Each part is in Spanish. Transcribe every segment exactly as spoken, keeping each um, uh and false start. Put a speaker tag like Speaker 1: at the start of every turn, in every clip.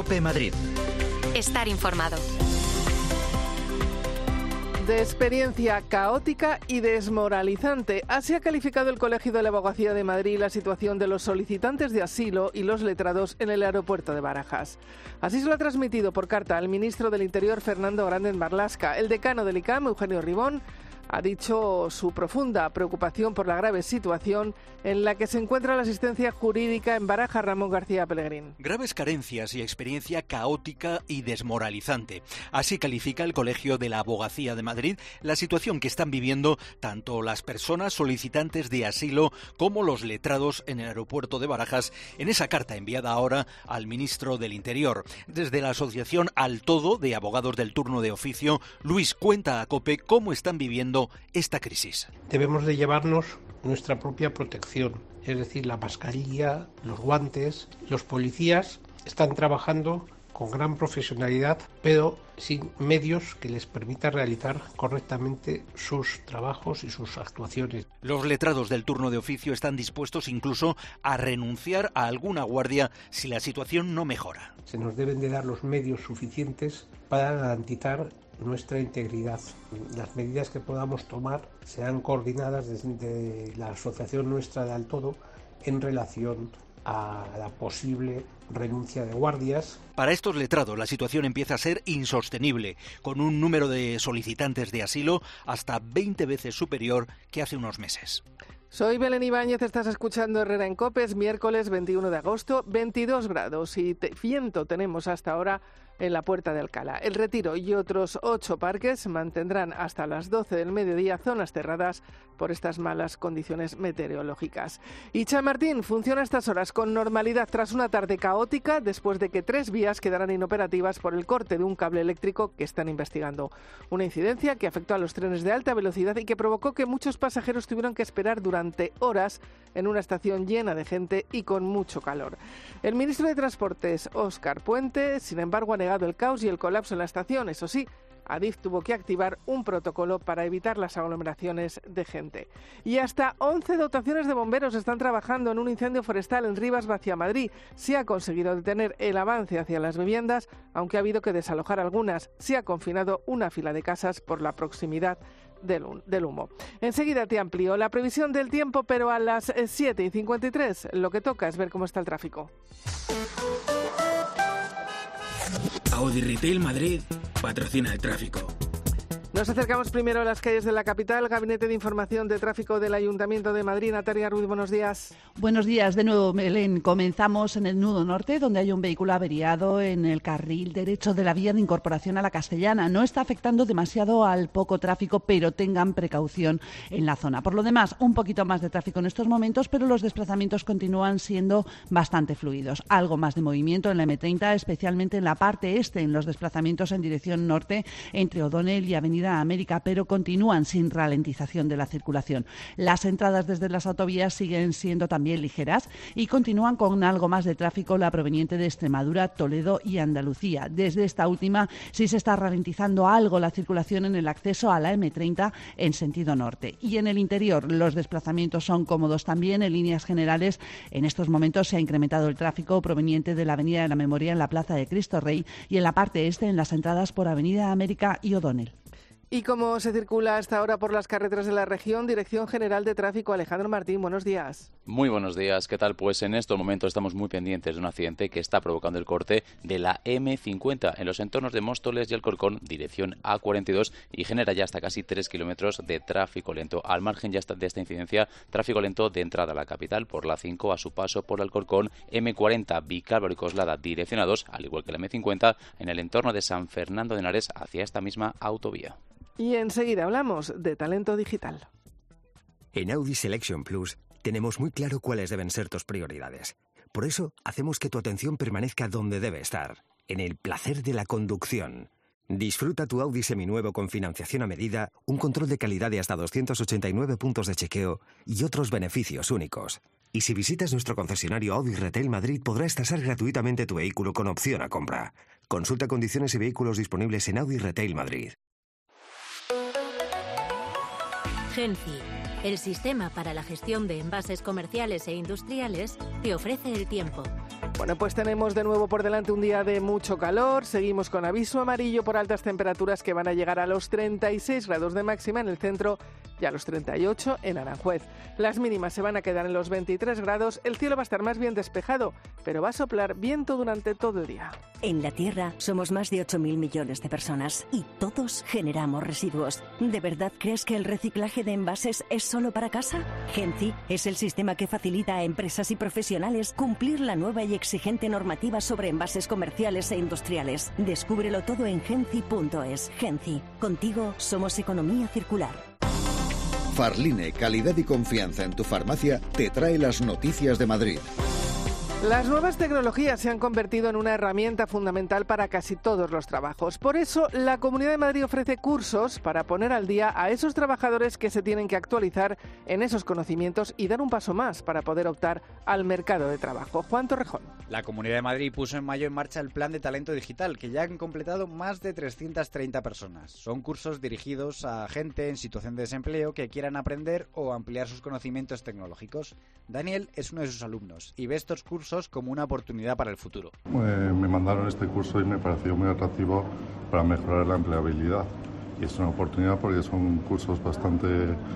Speaker 1: COPE Madrid.
Speaker 2: Estar informado.
Speaker 3: De experiencia caótica y desmoralizante. Así ha calificado el Colegio de la Abogacía de Madrid la situación de los solicitantes de asilo y los letrados en el aeropuerto de Barajas. Así se lo ha transmitido por carta al ministro del Interior, Fernando Grande Marlaska. El decano del I C A M, Eugenio Ribón, ha dicho su profunda preocupación por la grave situación en la que se encuentra la asistencia jurídica en Barajas. Ramón García Pellegrín.
Speaker 4: Graves carencias y experiencia caótica y desmoralizante. Así califica el Colegio de la Abogacía de Madrid la situación que están viviendo tanto las personas solicitantes de asilo como los letrados en el aeropuerto de Barajas en esa carta enviada ahora al ministro del Interior. Desde la asociación Al Todo de Abogados del Turno de Oficio, Luis cuenta a COPE cómo están viviendo esta crisis.
Speaker 5: Debemos de llevarnos nuestra propia protección, es decir, la mascarilla, los guantes. Los policías están trabajando con gran profesionalidad, pero sin medios que les permitan realizar correctamente sus trabajos y sus actuaciones.
Speaker 4: Los letrados del turno de oficio están dispuestos incluso a renunciar a alguna guardia si la situación no mejora.
Speaker 5: Se nos deben de dar los medios suficientes para garantizar nuestra integridad. Las medidas que podamos tomar serán coordinadas desde la asociación nuestra de Al Todo en relación a la posible renuncia de guardias.
Speaker 4: Para estos letrados la situación empieza a ser insostenible, con un número de solicitantes de asilo hasta veinte veces superior que hace unos meses.
Speaker 3: Soy Belén Ibáñez, estás escuchando Herrera en COPE, es miércoles veintiuno de agosto, veintidós grados y te, viento tenemos hasta ahora en la Puerta de Alcalá. El Retiro y otros ocho parques mantendrán hasta las doce del mediodía zonas cerradas por estas malas condiciones meteorológicas. Y Chamartín funciona a estas horas con normalidad tras una tarde caótica después de que tres vías quedaran inoperativas por el corte de un cable eléctrico que están investigando. Una incidencia que afectó a los trenes de alta velocidad y que provocó que muchos pasajeros tuvieran que esperar durante horas en una estación llena de gente y con mucho calor. El ministro de Transportes, Óscar Puente, sin embargo, ha negado el caos y el colapso en la estación. Eso sí, Adif tuvo que activar un protocolo para evitar las aglomeraciones de gente. Y hasta once dotaciones de bomberos están trabajando en un incendio forestal en Rivas, hacia Madrid. Se ha conseguido detener el avance hacia las viviendas, aunque ha habido que desalojar algunas. Se ha confinado una fila de casas por la proximidad del humo. Enseguida te amplío la previsión del tiempo, pero a las siete y cincuenta y tres lo que toca es ver cómo está el tráfico.
Speaker 1: Audi Retail Madrid patrocina el tráfico.
Speaker 3: Nos acercamos primero a las calles de la capital. Gabinete de Información de Tráfico del Ayuntamiento de Madrid. Natalia Ruiz, buenos días.
Speaker 6: Buenos días de nuevo, Belén. Comenzamos en el nudo norte, donde hay un vehículo averiado en el carril derecho de la vía de incorporación a la Castellana. No está afectando demasiado al poco tráfico, pero tengan precaución en la zona. Por lo demás, un poquito más de tráfico en estos momentos, pero los desplazamientos continúan siendo bastante fluidos. Algo más de movimiento en la eme treinta, especialmente en la parte este, en los desplazamientos en dirección norte, entre O'Donnell y Avenida América, pero continúan sin ralentización de la circulación. Las entradas desde las autovías siguen siendo también ligeras y continúan con algo más de tráfico la proveniente de Extremadura, Toledo y Andalucía. Desde esta última sí se está ralentizando algo la circulación en el acceso a la eme treinta en sentido norte. Y en el interior los desplazamientos son cómodos también. En líneas generales, en estos momentos se ha incrementado el tráfico proveniente de la Avenida de la Memoria en la Plaza de Cristo Rey y en la parte este en las entradas por Avenida América y O'Donnell.
Speaker 3: ¿Y cómo se circula hasta ahora por las carreteras de la región? Dirección General de Tráfico, Alejandro Martín, buenos días.
Speaker 7: Muy buenos días, ¿qué tal? Pues en estos momentos estamos muy pendientes de un accidente que está provocando el corte de la eme cincuenta en los entornos de Móstoles y Alcorcón, dirección a cuarenta y dos, y genera ya hasta casi tres kilómetros de tráfico lento. Al margen ya de esta incidencia, tráfico lento de entrada a la capital por la cinco a su paso por Alcorcón, eme cuarenta Vicálvaro y Coslada, dirección a dos, al igual que la eme cincuenta en el entorno de San Fernando de Henares hacia esta misma autovía.
Speaker 3: Y enseguida hablamos de talento digital.
Speaker 8: En Audi Selection Plus tenemos muy claro cuáles deben ser tus prioridades. Por eso hacemos que tu atención permanezca donde debe estar, en el placer de la conducción. Disfruta tu Audi seminuevo con financiación a medida, un control de calidad de hasta doscientos ochenta y nueve puntos de chequeo y otros beneficios únicos. Y si visitas nuestro concesionario Audi Retail Madrid, podrás tasar gratuitamente tu vehículo con opción a compra. Consulta condiciones y vehículos disponibles en Audi Retail Madrid.
Speaker 2: Genci, el sistema para la gestión de envases comerciales e industriales, te ofrece el tiempo.
Speaker 3: Bueno, pues tenemos de nuevo por delante un día de mucho calor. Seguimos con aviso amarillo por altas temperaturas que van a llegar a los treinta y seis grados de máxima en el centro y a los treinta y ocho en Aranjuez. Las mínimas se van a quedar en los veintitrés grados. El cielo va a estar más bien despejado, pero va a soplar viento durante todo el día.
Speaker 9: En la Tierra somos más de ocho mil millones de personas y todos generamos residuos. ¿De verdad crees que el reciclaje de envases es solo para casa? Genci es el sistema que facilita a empresas y profesionales cumplir la nueva y exigente normativa sobre envases comerciales e industriales. Descúbrelo todo en genci punto es. Genci, contigo somos economía circular.
Speaker 10: Farline, calidad y confianza en tu farmacia, te trae las noticias de Madrid.
Speaker 3: Las nuevas tecnologías se han convertido en una herramienta fundamental para casi todos los trabajos. Por eso, la Comunidad de Madrid ofrece cursos para poner al día a esos trabajadores que se tienen que actualizar en esos conocimientos y dar un paso más para poder optar al mercado de trabajo. Juan Torrejón.
Speaker 11: La Comunidad de Madrid puso en mayo en marcha el Plan de Talento Digital, que ya han completado más de trescientas treinta personas. Son cursos dirigidos a gente en situación de desempleo que quieran aprender o ampliar sus conocimientos tecnológicos. Daniel es uno de sus alumnos y ve estos cursos como una oportunidad para el futuro.
Speaker 12: Eh, me mandaron este curso y me pareció muy atractivo para mejorar la empleabilidad. Y es una oportunidad porque son cursos bastante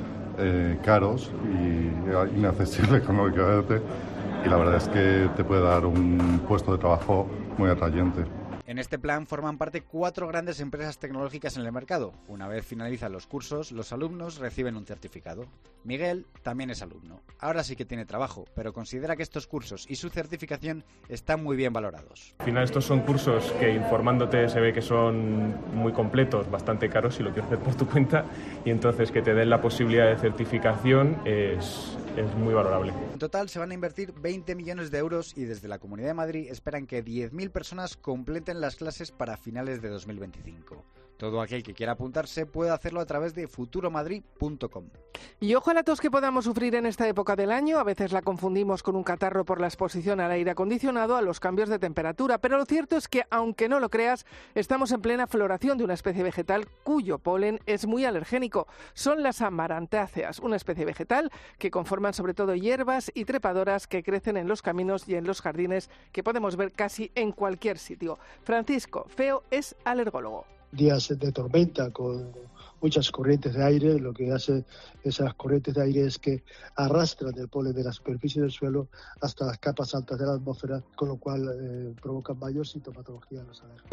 Speaker 12: eh, caros y inaccesibles económicamente. Y la verdad es que te puede dar un puesto de trabajo muy atrayente.
Speaker 11: En este plan forman parte cuatro grandes empresas tecnológicas en el mercado. Una vez finalizan los cursos, los alumnos reciben un certificado. Miguel también es alumno. Ahora sí que tiene trabajo, pero considera que estos cursos y su certificación están muy bien valorados.
Speaker 13: Al final estos son cursos que informándote se ve que son muy completos, bastante caros si lo quieres hacer por tu cuenta, y entonces que te den la posibilidad de certificación es, es muy valorable.
Speaker 11: En total se van a invertir veinte millones de euros y desde la Comunidad de Madrid esperan que diez mil personas completen las clases para finales de dos mil veinticinco. Todo aquel que quiera apuntarse puede hacerlo a través de futuro madrid punto com.
Speaker 3: Y ojo a la tos que podamos sufrir en esta época del año. A veces la confundimos con un catarro por la exposición al aire acondicionado, a los cambios de temperatura. Pero lo cierto es que, aunque no lo creas, estamos en plena floración de una especie vegetal cuyo polen es muy alergénico. Son las amarantáceas, una especie vegetal que conforman sobre todo hierbas y trepadoras que crecen en los caminos y en los jardines, que podemos ver casi en cualquier sitio. Francisco Feo es alergólogo.
Speaker 14: Días de tormenta con muchas corrientes de aire, lo que hace esas corrientes de aire es que arrastran el polen de la superficie del suelo hasta las capas altas de la atmósfera, con lo cual eh, provocan mayor sintomatología en los alérgicos.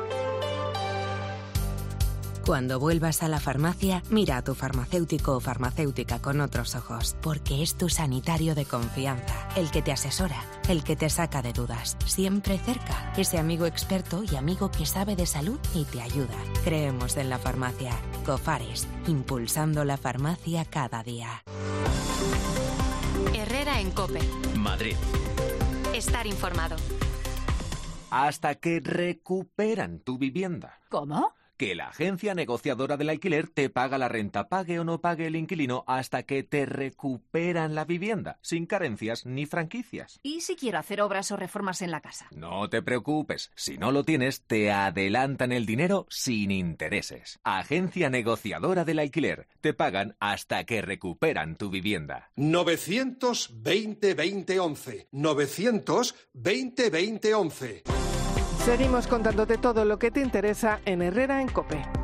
Speaker 2: Cuando vuelvas a la farmacia, mira a tu farmacéutico o farmacéutica con otros ojos, porque es tu sanitario de confianza, el que te asesora, el que te saca de dudas, siempre cerca, ese amigo experto y amigo que sabe de salud y te ayuda. Creemos en la farmacia. Cofares, impulsando la farmacia cada día. Herrera en COPE.
Speaker 15: Madrid.
Speaker 2: Estar informado.
Speaker 15: Hasta que recuperan tu vivienda.
Speaker 16: ¿Cómo?
Speaker 15: Que la agencia negociadora del alquiler te paga la renta, pague o no pague el inquilino, hasta que te recuperan la vivienda, sin carencias ni franquicias.
Speaker 16: ¿Y si quiero hacer obras o reformas en la casa?
Speaker 15: No te preocupes, si no lo tienes, te adelantan el dinero sin intereses. Agencia negociadora del alquiler, te pagan hasta que recuperan tu vivienda.
Speaker 17: novecientos veinte veinte once. novecientos veinte veinte once.
Speaker 3: Seguimos contándote todo lo que te interesa en Herrera en COPE.